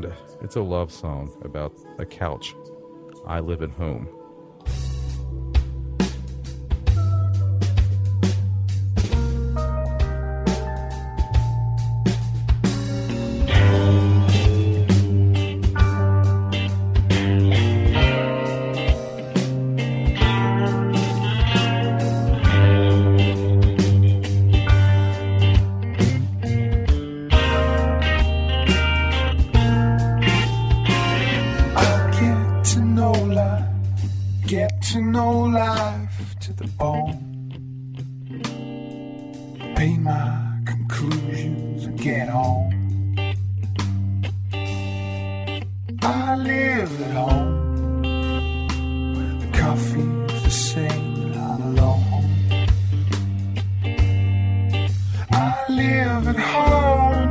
and it's a love song about a couch. I Live at Home. To know life to the bone. Paint my conclusions and get on. I live at home where the coffee's the same and I'm alone. I live at home.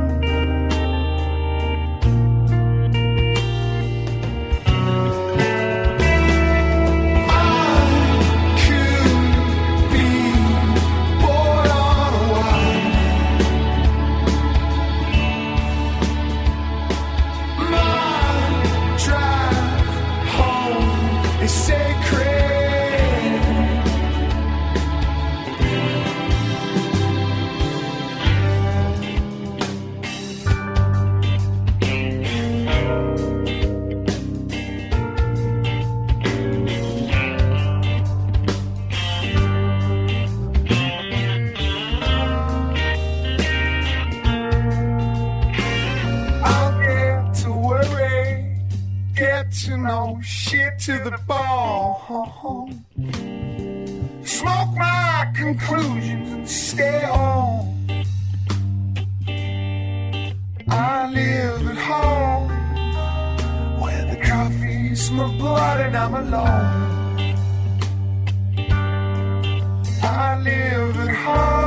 To the bone, smoke my conclusions and stay on. I live at home where the coffee's my blood and I'm alone. I live at home.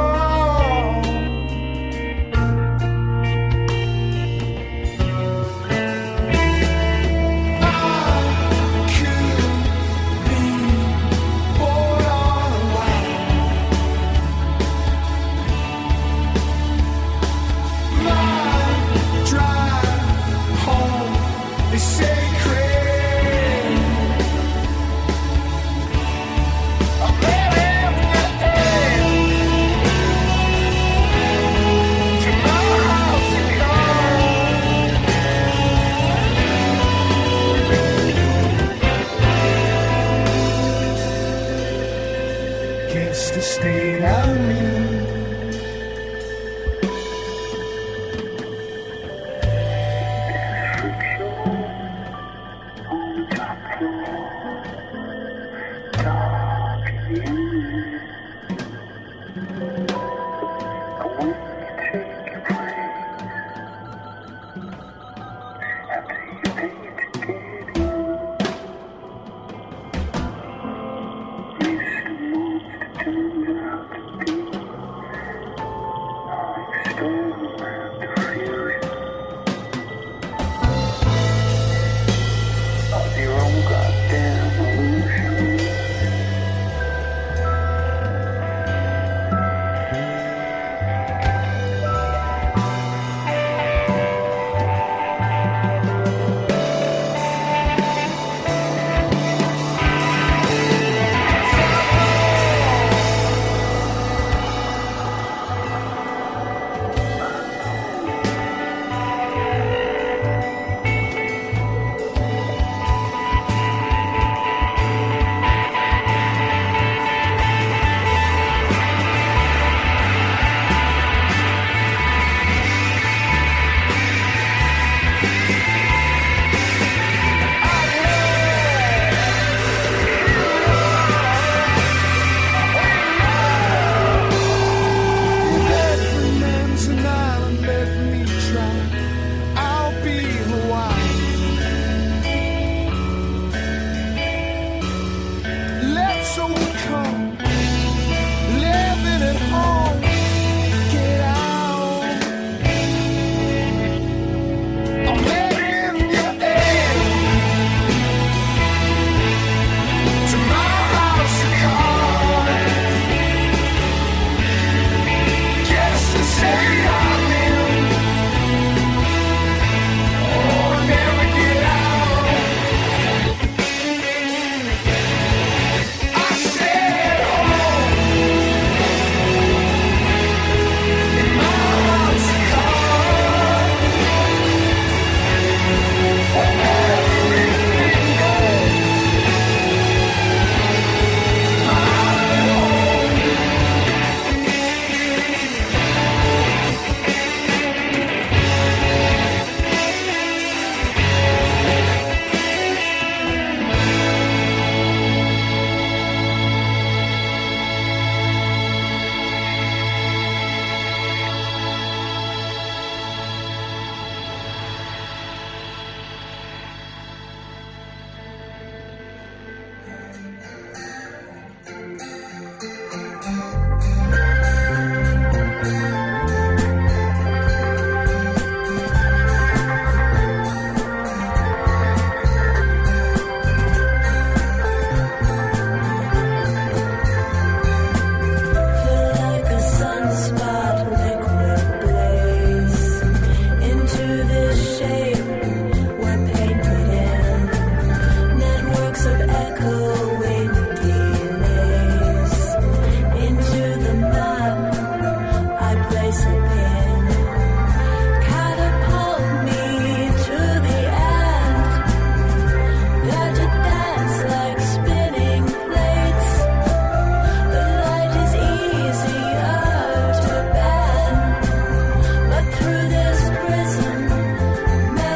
Through this prison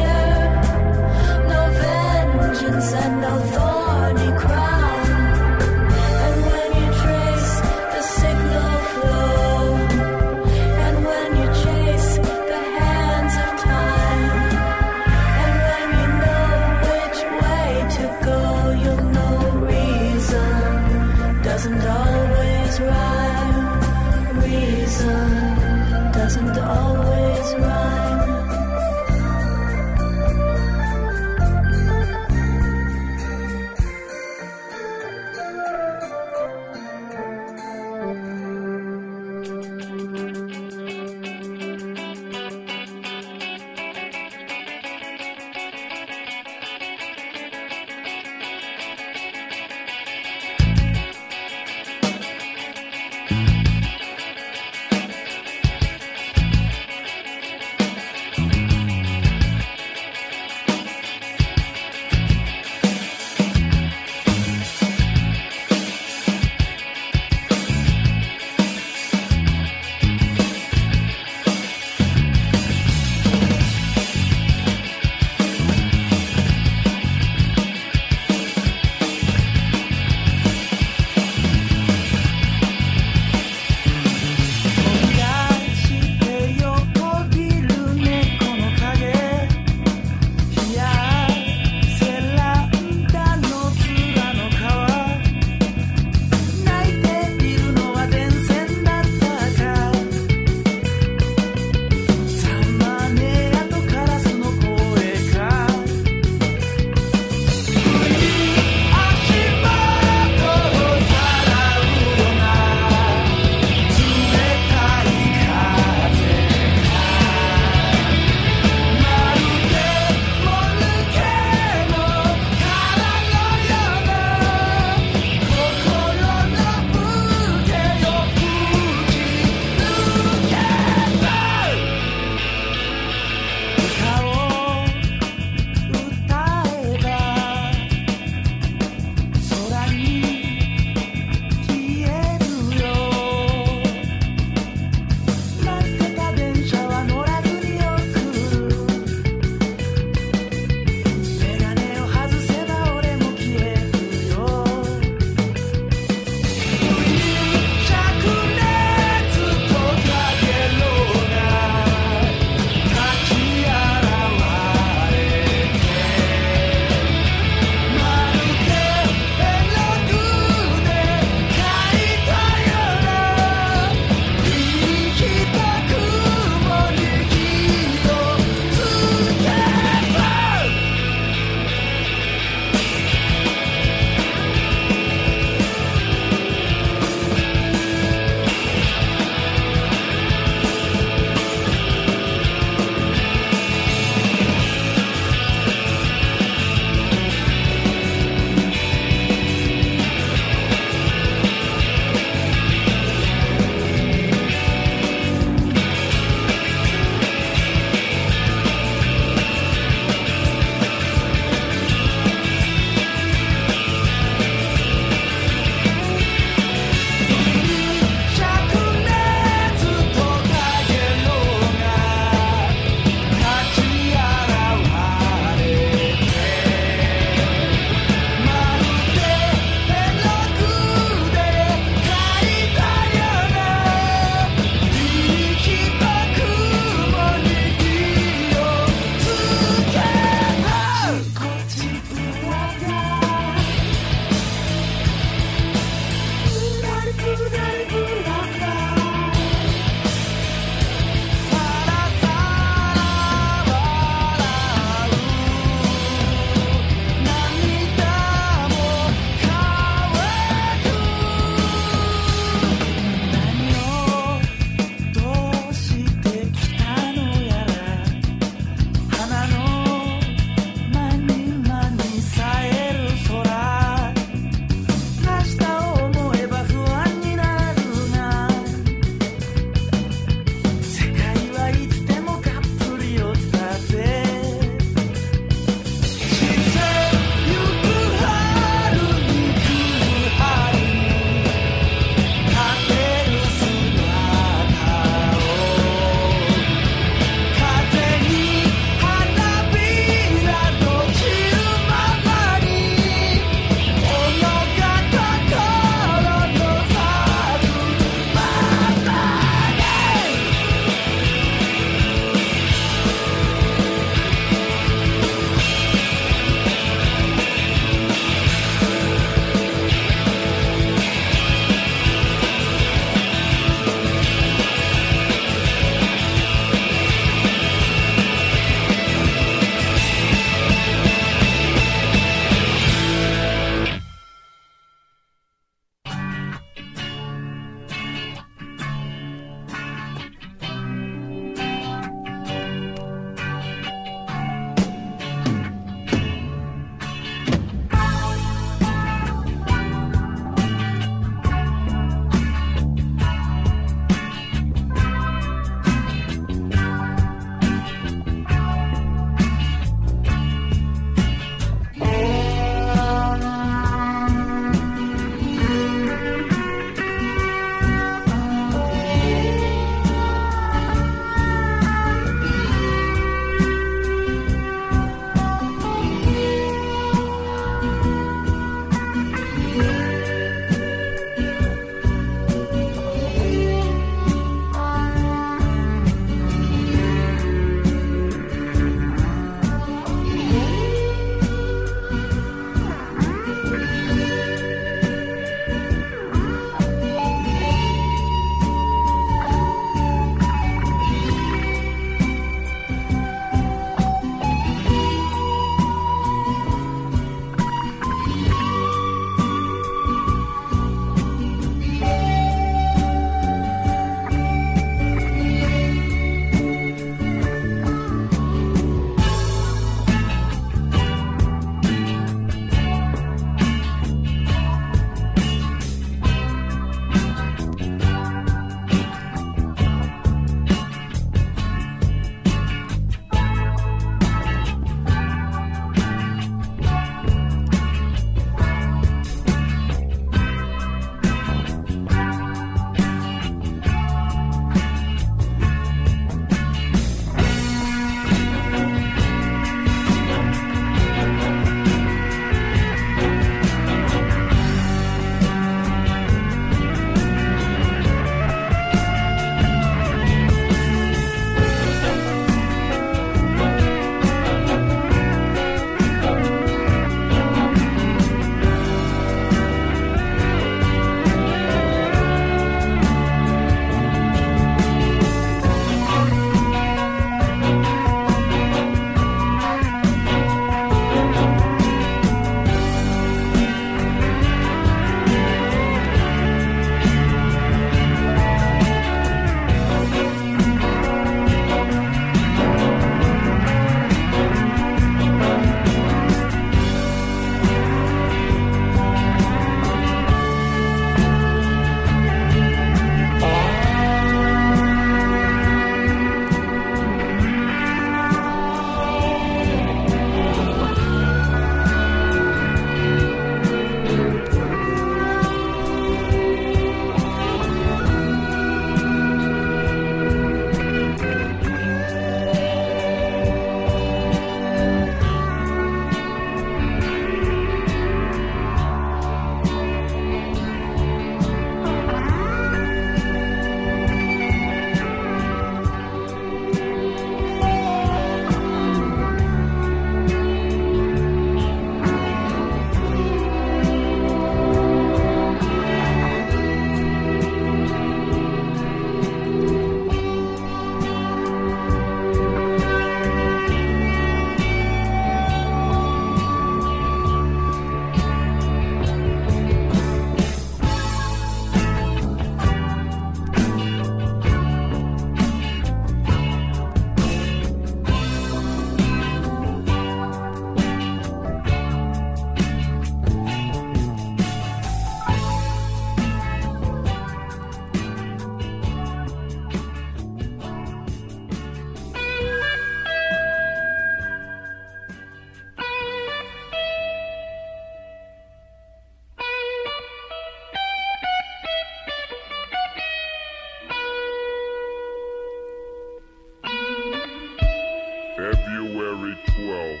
February 12th,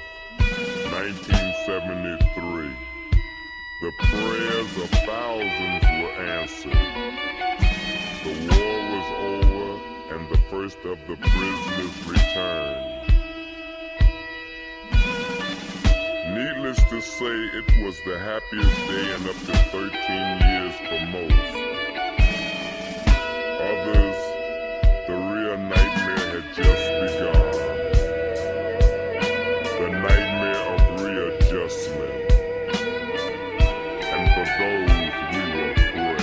1973. The prayers of thousands were answered. The war was over and the first of the prisoners returned. Needless to say, it was the happiest day in up to 13 years for most. Others, the real nightmare had just begun. The nightmare of readjustment. And for those, we will pray.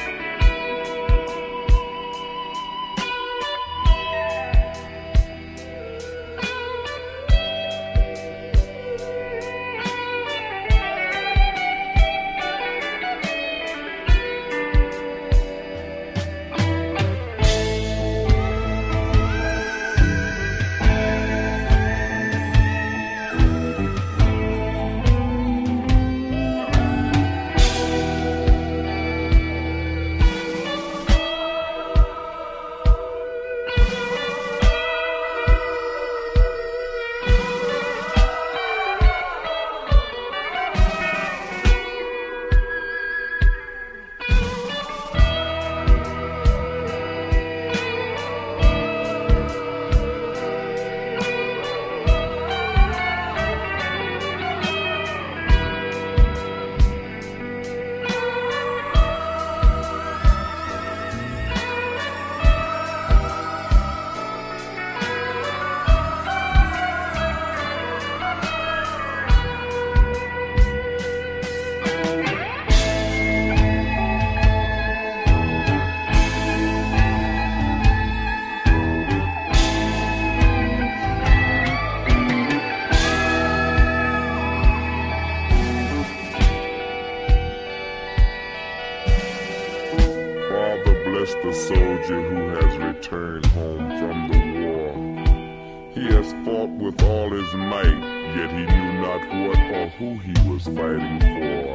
The soldier who has returned home from the war. He has fought with all his might, yet he knew not what or who he was fighting for.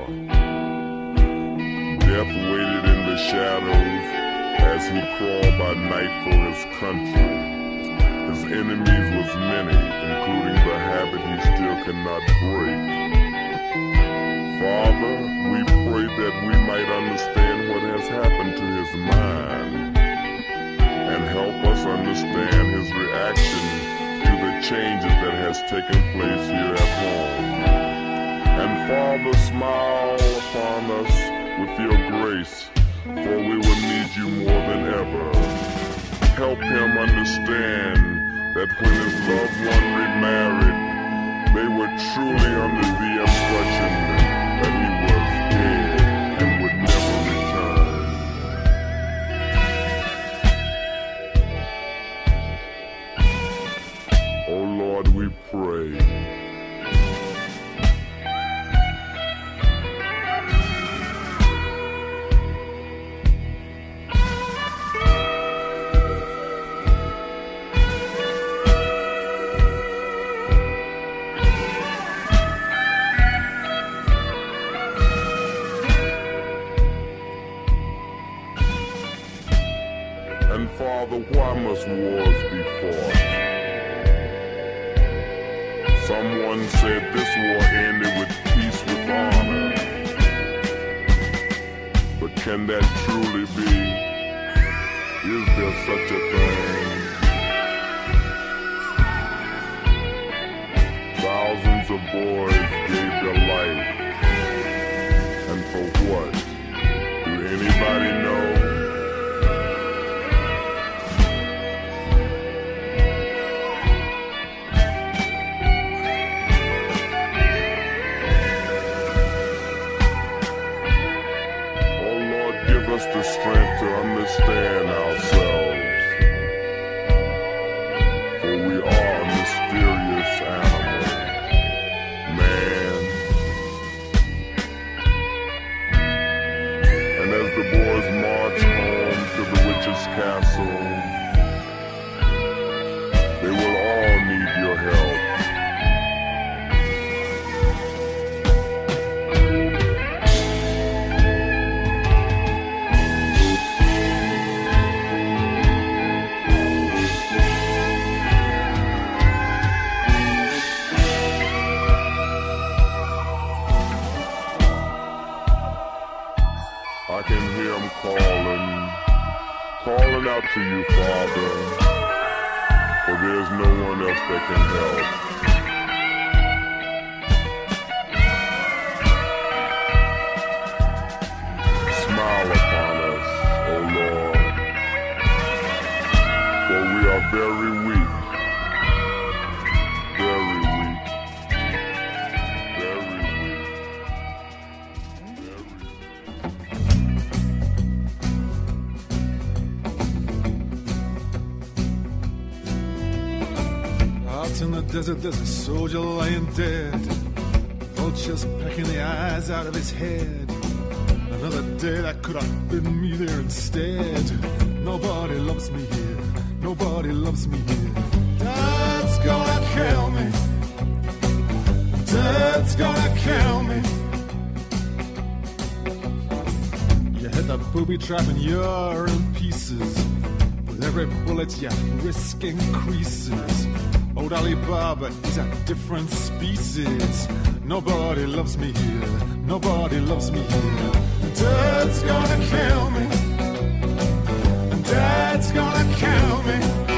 Death waited in the shadows as he crawled by night for his country. His enemies was many, including the habit he still cannot break. Father, we pray that we might understand what has happened to his mind and help us understand his reaction to the changes that has taken place here at home. And Father, smile upon us with your grace, for we will need you more than ever. Help him understand that when his loved one remarried, they were truly under the impression that he was dead and would never return. Oh Lord, we pray. And Father, why must wars be fought? Someone said this war ended with peace with honor. But can that truly be? Is there such a thing? Thousands of boys gave their life. And for what? Do anybody know? Give us the strength to understand ourselves, for we are a mysterious animal, man, out to you, Father, for there's no one else that can help. Smile upon us, O Lord, for we are very weak, very weak, very weak, very weak. Out in the desert, there's a soldier lying dead. Vultures pecking the eyes out of his head. Another day that could have been me there instead. Nobody loves me here. Nobody loves me here. Dad's gonna kill me. Dad's gonna kill me. You hit the booby trap and you're in pieces. With every bullet your risk increases. Old Alibaba is a different species. Nobody loves me here. Nobody loves me here. Dad's gonna kill me. Dad's gonna kill me.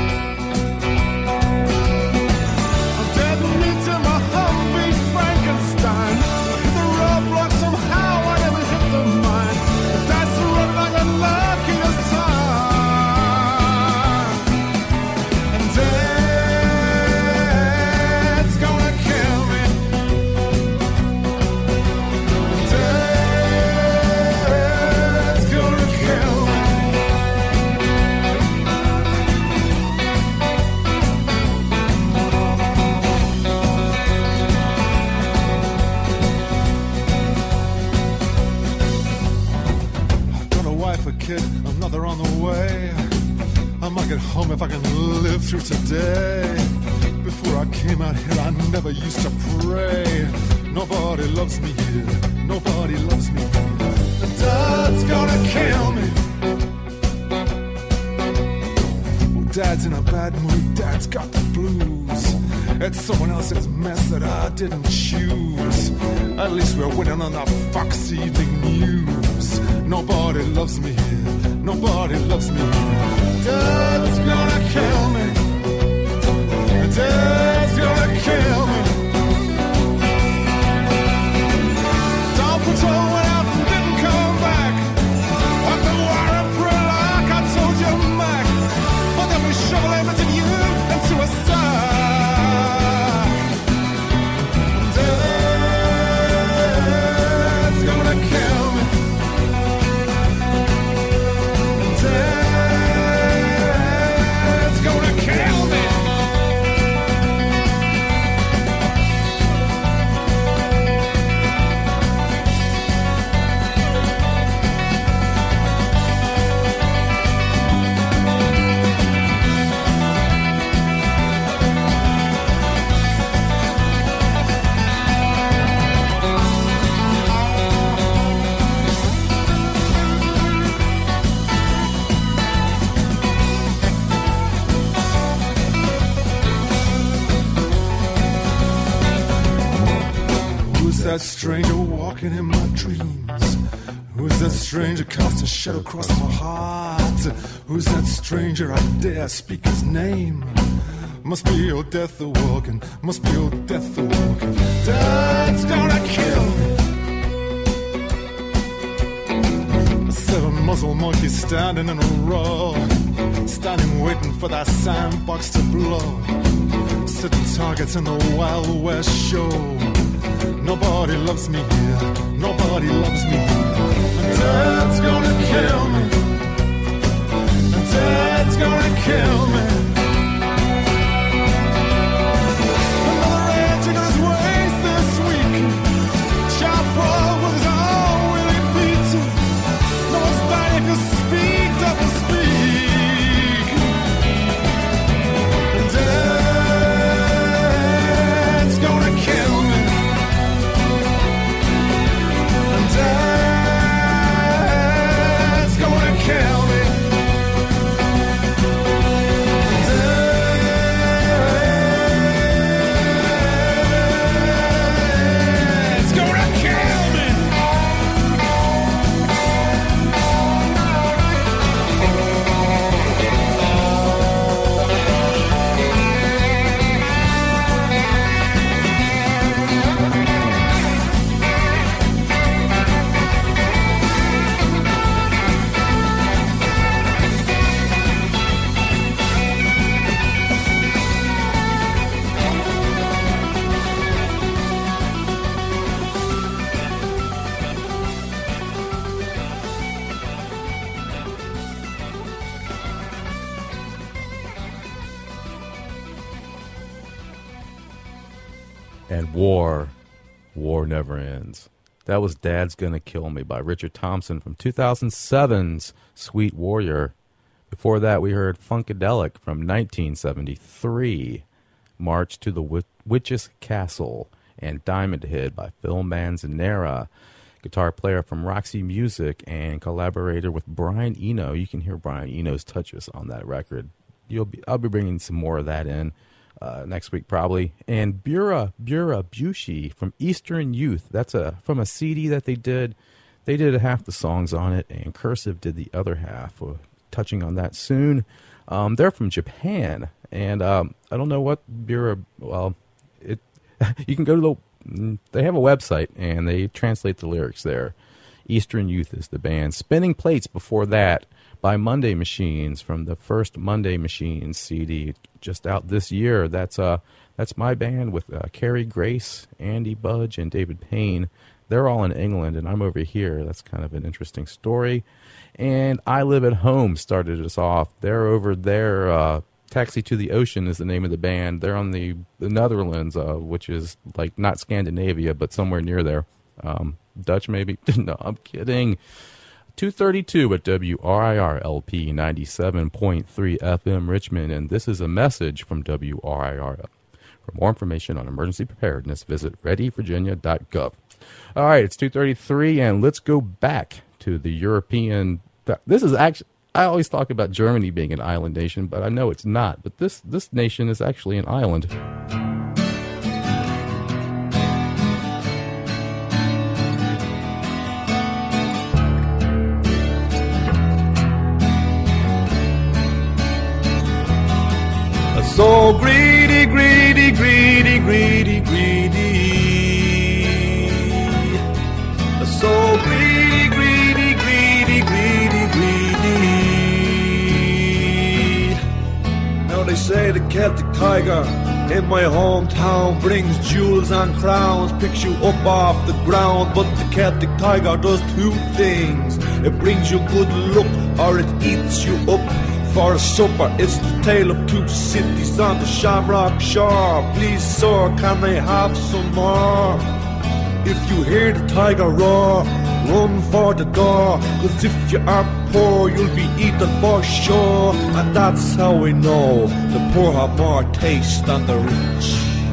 I'm dead meat in my Humvee Frankenstein. Hit the roadblock somehow, I never hit the mine. The dice are running like the luckiest time. And Dad's gonna kill me. Dad's gonna kill me. I've got a wife, a kid, another on the way. I might get home if I can live through today. Before I came out here, I never used to pray. Nobody loves me here. Nobody loves me here. And Dad's gonna kill me. Well, Dad's in a bad mood. Dad's got the blues. It's someone else's mess that I didn't choose. At least we're winning on the Fox Evening News. Nobody loves me here. Nobody loves me here. Dad's gonna kill me. Dad's gonna kill me. Down patrol went out and didn't come back. Up the wire and pray like I told you, Mac. But then we shovel everything you into a sack. Dad's gonna kill me. Dad's gonna kill me. Who's that stranger walking in my dreams? Who's that stranger casting a shadow across my heart? Who's that stranger I dare speak his name? Must be old death a walking, must be old death a walking. Dad's gonna kill me. Seven muzzle monkeys standing in a row, standing waiting for that sandbox to blow. Sitting targets in the Wild West show. Nobody loves me here. Nobody loves me here. And Dad's gonna kill me. And Dad's gonna kill me. Another edge in his waist this week. Chop wall with his own Willie beat. No one's dying to speak, double speak. And Dad's gonna kill me. Dad's gonna kill me. And War Never Ends. That was Dad's Gonna Kill Me by Richard Thompson from 2007's Sweet Warrior. Before that, we heard Funkadelic from 1973, March to the Witch's Castle, and Diamond Head by Phil Manzanera, guitar player from Roxy Music and collaborator with Brian Eno. You can hear Brian Eno's touches on that record. I'll be bringing some more of that in next week probably. And Bura Bushi from Eastern Youth. That's from a CD that they did. They did half the songs on it, and Cursive did the other half. We're touching on that soon. They're from Japan, and I don't know what Bura. Well, you can go to they have a website, and they translate the lyrics there. Eastern Youth is the band. Spinning Plates before that by Monday Machines from the first Monday Machines CD, just out this year. That's my band with Carrie Grace, Andy Budge, and David Payne. They're all in England, and I'm over here. That's kind of an interesting story. And I Live at Home started us off. They're over there. Taxi to the Ocean is the name of the band. They're on the Netherlands, which is like not Scandinavia, but somewhere near there. Dutch, maybe? No, I'm kidding. 232 at WRIR LP 97.3 FM Richmond, and this is a message from WRIR. For more information on emergency preparedness, visit readyvirginia.gov. All right, it's 2:33, and let's go back to the European. This is actually, I always talk about Germany being an island nation, but I know it's not. But this nation is actually an island. So greedy, greedy, greedy, greedy, greedy. So greedy, greedy, greedy, greedy, greedy. Now they say the Celtic tiger in my hometown brings jewels and crowns, picks you up off the ground. But the Celtic tiger does two things: it brings you good luck, or it eats you up. For a supper, it's the tale of two cities on the Shamrock Shore. Please, sir, can I have some more? If you hear the tiger roar, run for the door. 'Cause if you are poor, you'll be eaten for sure. And that's how we know the poor have more taste than the rich.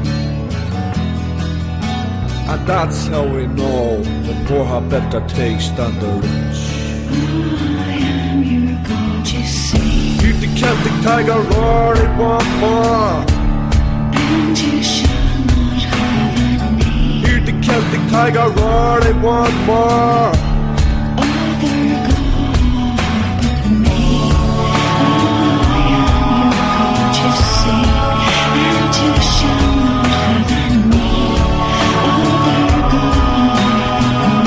And that's how we know the poor have better taste than the rich. I am your God, you see. Hear the Celtic tiger roar, it want more. And you shall not have any Hear the Celtic tiger roar, it want more. other God but me. I am your God, you see. And you shall not have any other God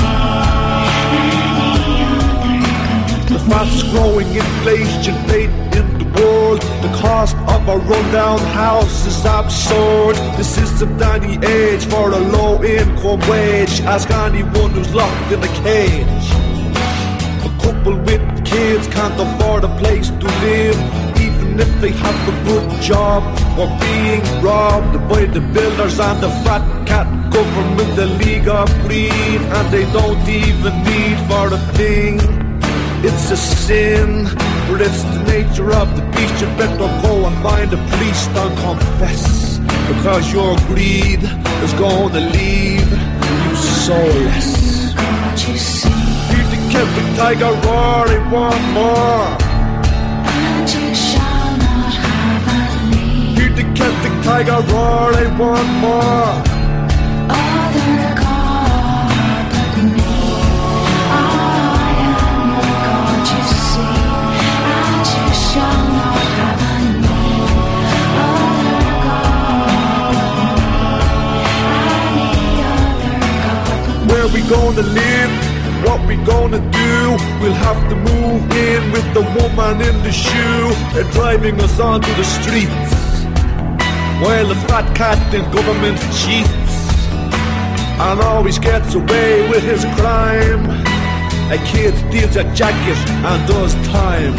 but me. Any other God The but fastest growing inflation rate in the world. The cost of a rundown house is absurd. This is a tiny age for a low income wage. Ask anyone who's locked in a cage. A couple with kids can't afford a place to live, even if they have a good job. We're being robbed by the builders and the fat cat government, the League of Greed, and they don't even need for a thing. It's a sin, but it's the nature of the beast. You better go and find a priest and confess, because your greed is going to leave you soulless. God, you see. Hear the Celtic tiger roar, it want more. And you shall not have any Hear the Celtic tiger roar, it want more. other God but me. I am your God, you see. And you shall not have any other God but me. Any other God but me. Where we gonna live? What we gonna do? We'll have to move in with the woman in the shoe. They're driving us onto the streets, while the fat cat in government cheats and always gets away with his crime. A kid steals a jacket and does time.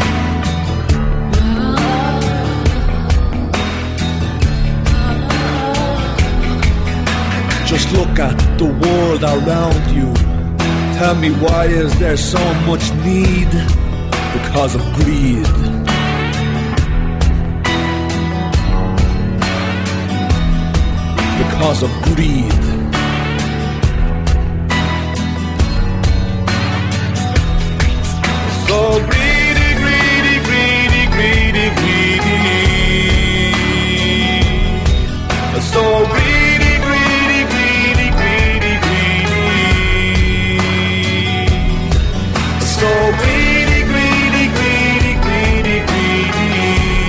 Just look at the world around you. Tell me, why is there so much need? Because of greed. Because of greed. So greedy, greedy, greedy, greedy, greedy. So greedy, greedy, greedy, greedy, greedy. So greedy, greedy, greedy, greedy, greedy.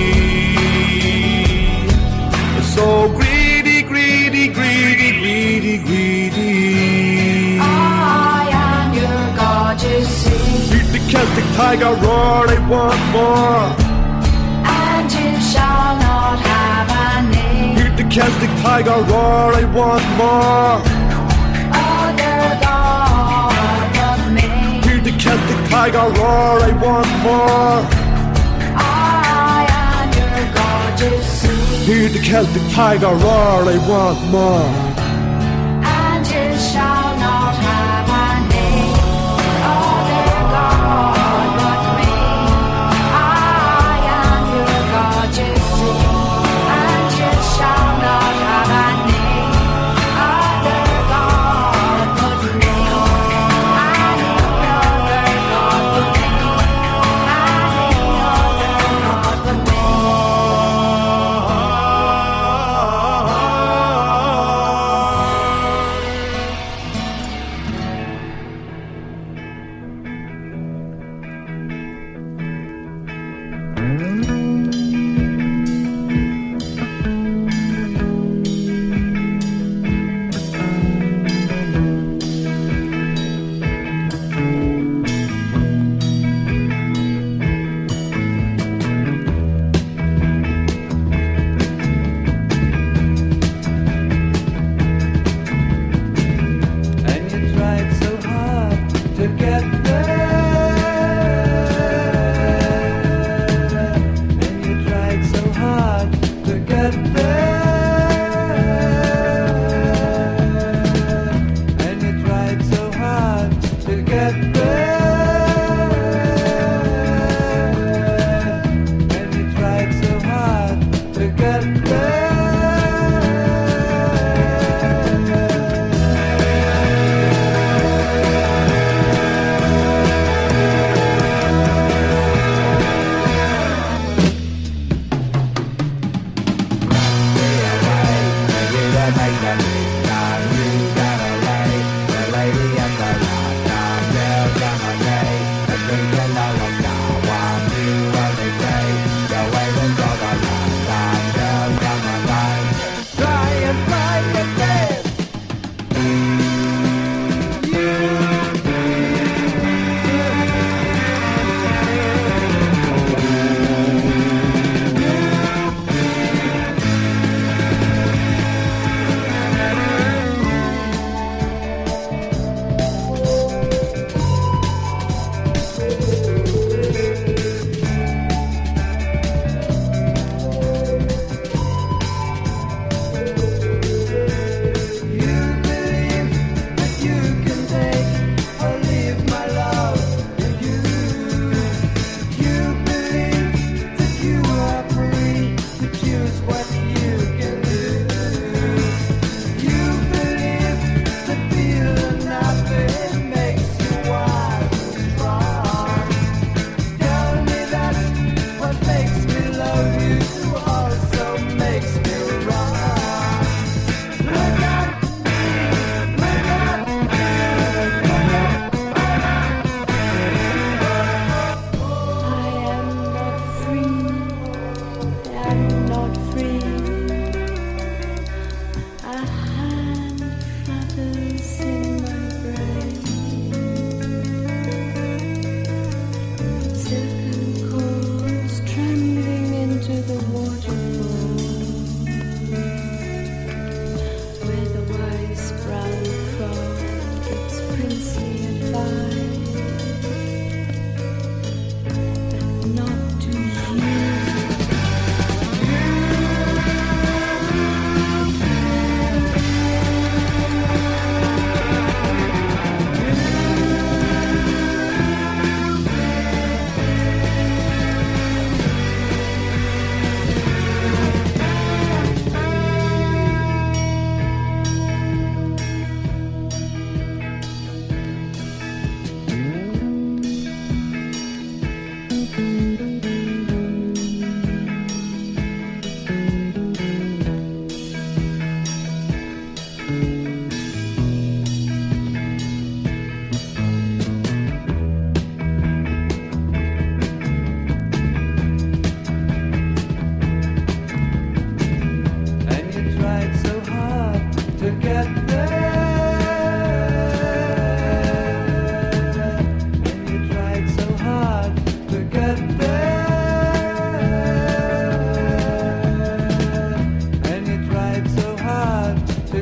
So greedy, greedy, greedy, greedy, greedy. I am your God, you see. Hear the Celtic tiger roar, I want more. And you shall not have any Hear the Celtic tiger roar, I want more. other God but me. Hear the Celtic tiger roar, I want more. I am your God, you see. Hear the Celtic tiger roar, I want more. And you shall not have any other God but me. I am your God, you see. And you shall not have any other God but me. Any other God but me. Any other God but me. And you tried so hard to get there. And you tried so hard to get there. And you tried so hard to get there. And you tried so hard to get there. Try and find your bed.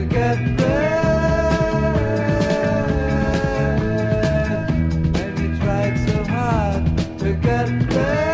get bread. And you tried so hard to get bread.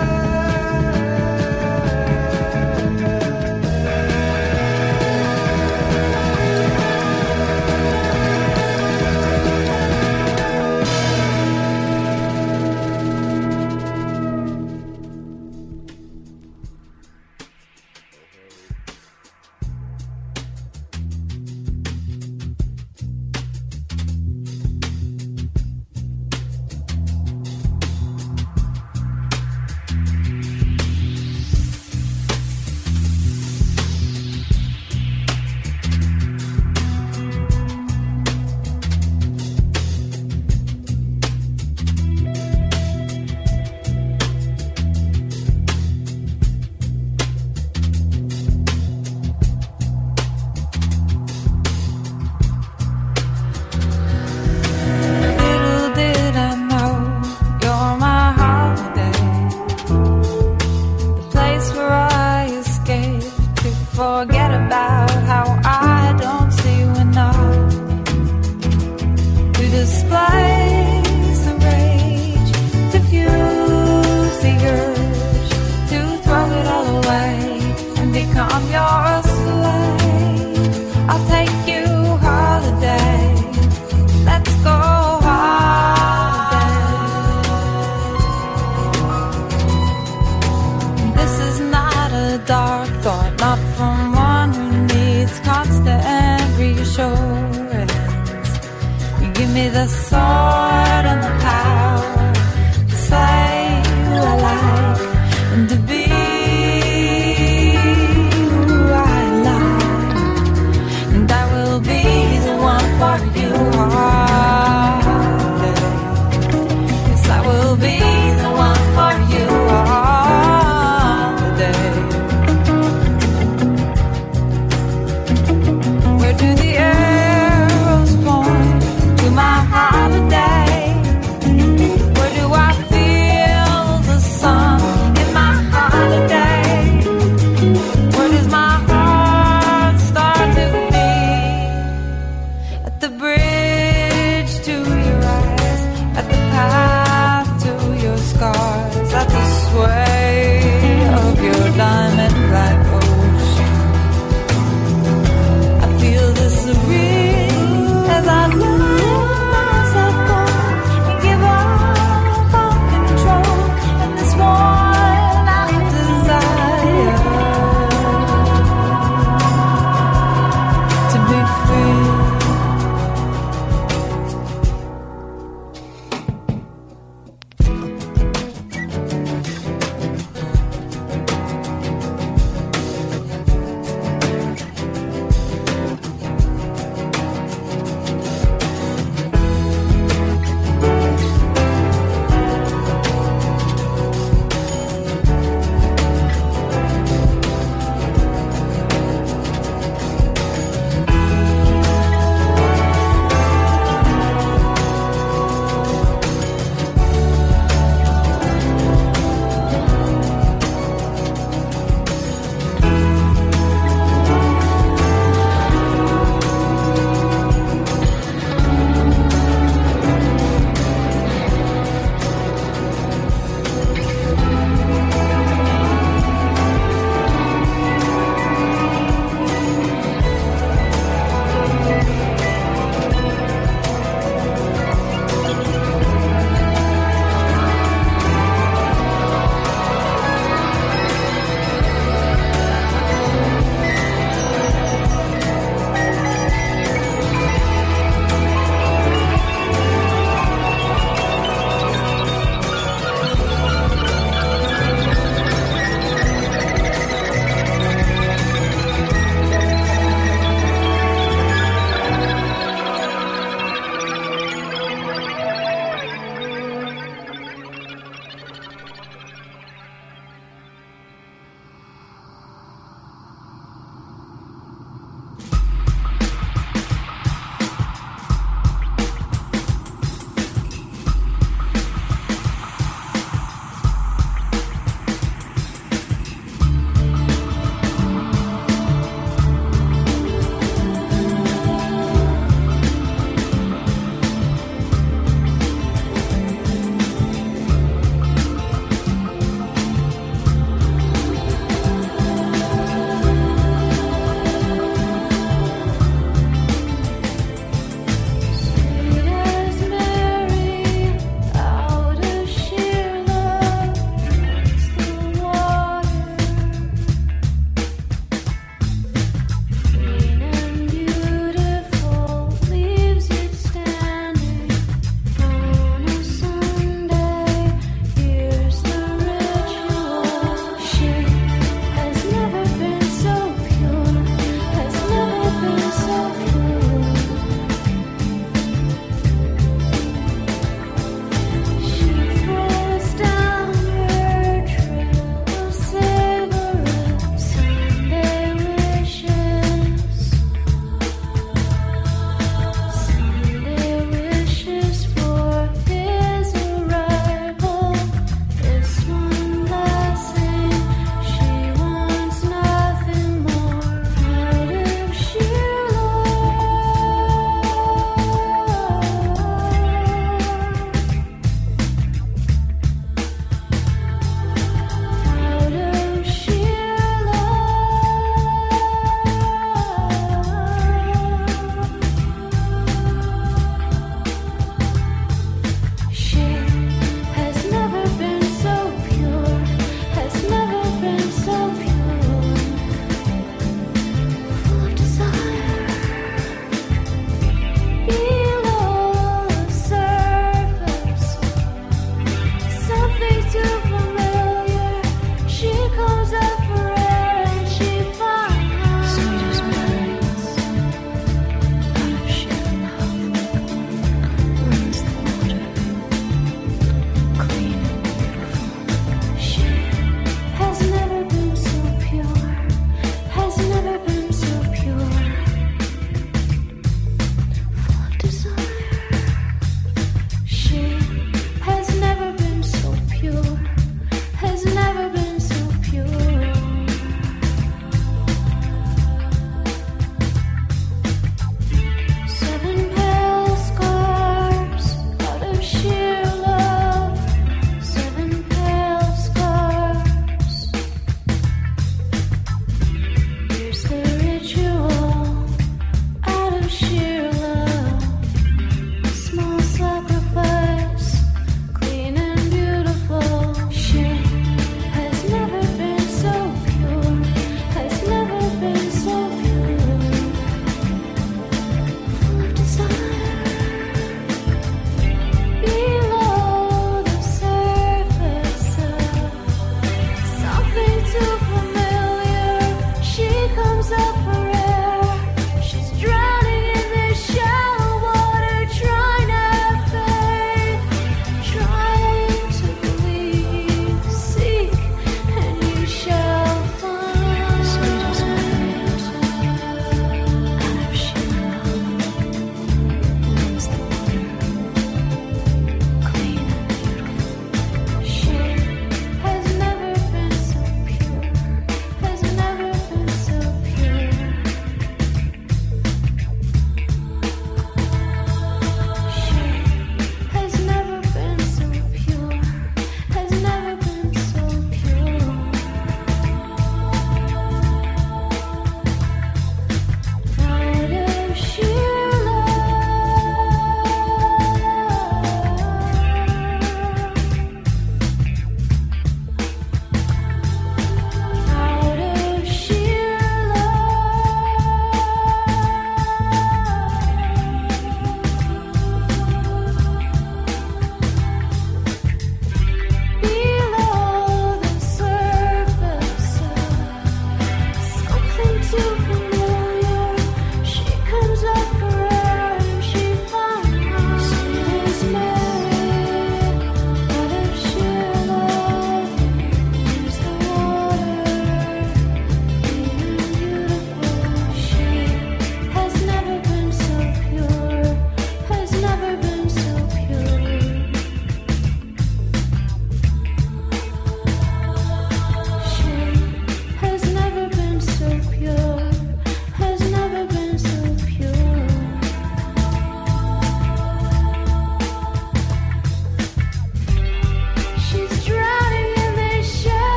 Forget about how I don't see you enough to displace the rage, diffuse the urge to throw it all away and become your slave. I'll take you holiday. Let's go holiday. This is not a dark thought, not from one who needs constant reassurance. You give me the sword and the power to say who I like and to be who I like, and I will be the one for you holiday. Yes, I will be the one for you holiday. Where do the arrows point to my holiday?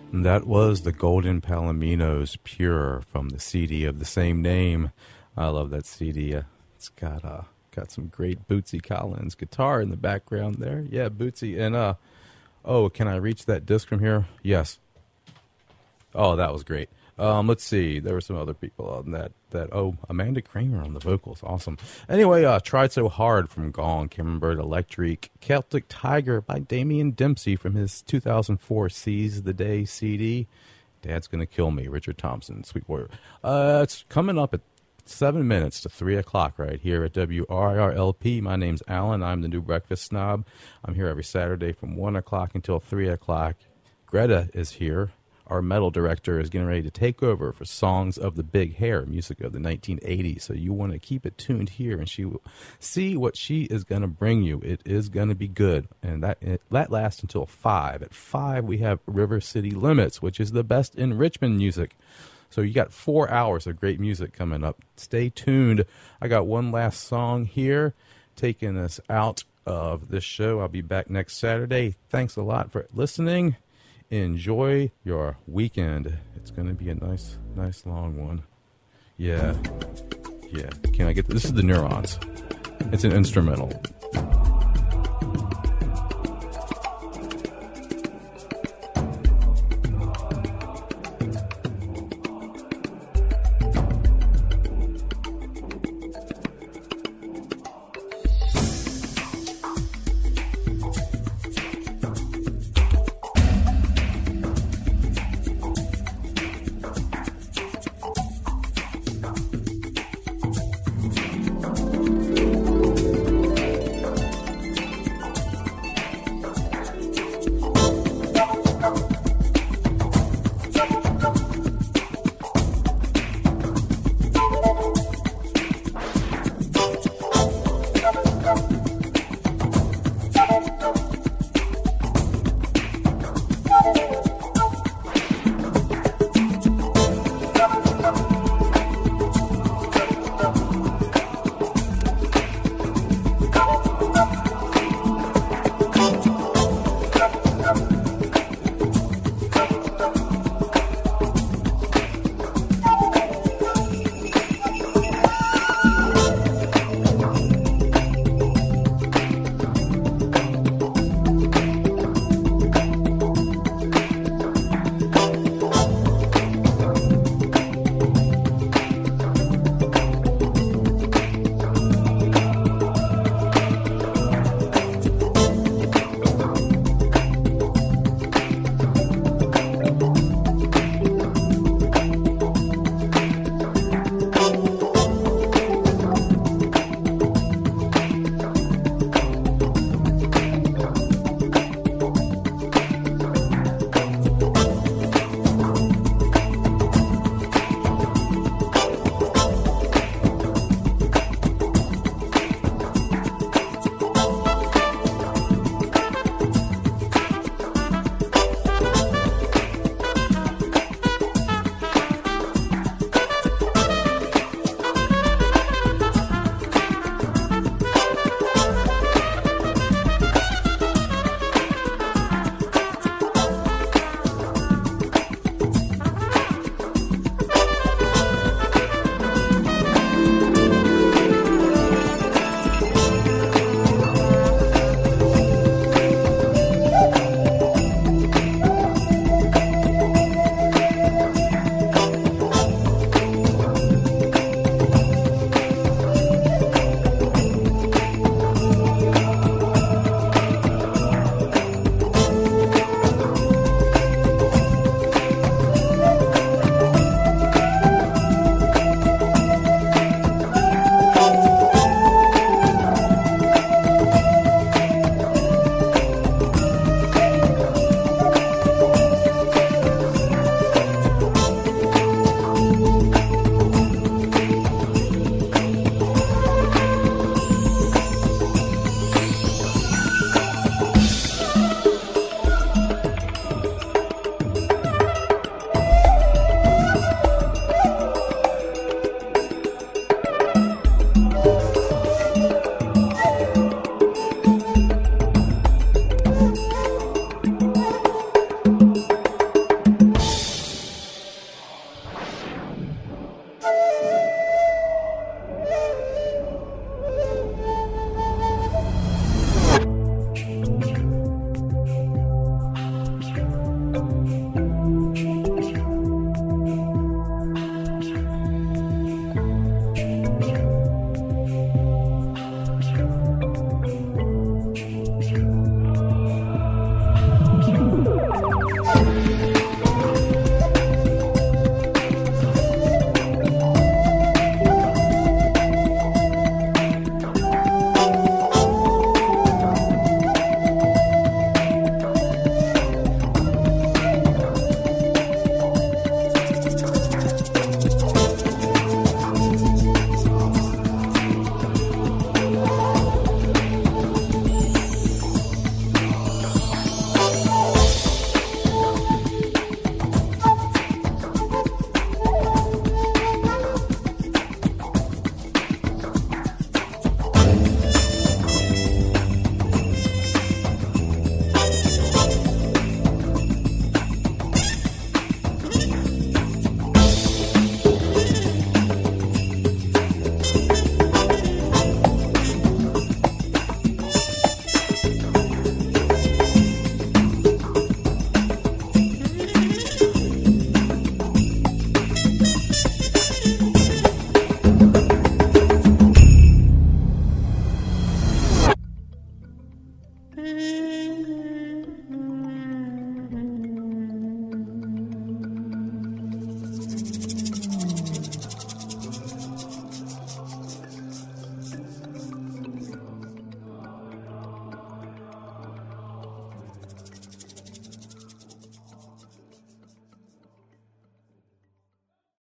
And that was the Golden Palominos Pure from the CD of the same name. I love that CD. It's got some great Bootsy Collins guitar in the background there. Yeah, Bootsy. And, can I reach that disc from here? Yes. Oh, that was great. Let's see. There were some other people on that. Amanda Kramer on the vocals. Awesome. Anyway, Tried So Hard from Gong, Camembert Electric, Celtic Tiger by Damian Dempsey from his 2004 Seize the Day CD. Dad's Gonna Kill Me, Richard Thompson, Sweet Warrior. It's coming up at 7 minutes to 3 o'clock right here at WRIRLP. My name's Alan. I'm the New Breakfast Snob. I'm here every Saturday from 1 o'clock until 3 o'clock. Greta is here. Our metal director is getting ready to take over for Songs of the Big Hair, music of the 1980s. So you want to keep it tuned here, and she will see what she is going to bring you. It is going to be good, and that lasts until 5. At 5, we have River City Limits, which is the best in Richmond music. So you got 4 hours of great music coming up. Stay tuned. I got one last song here, taking us out of this show. I'll be back next Saturday. Thanks a lot for listening. Enjoy your weekend. It's going to be a nice long one. Yeah. Can I get this? This is the Neurons. It's an instrumental.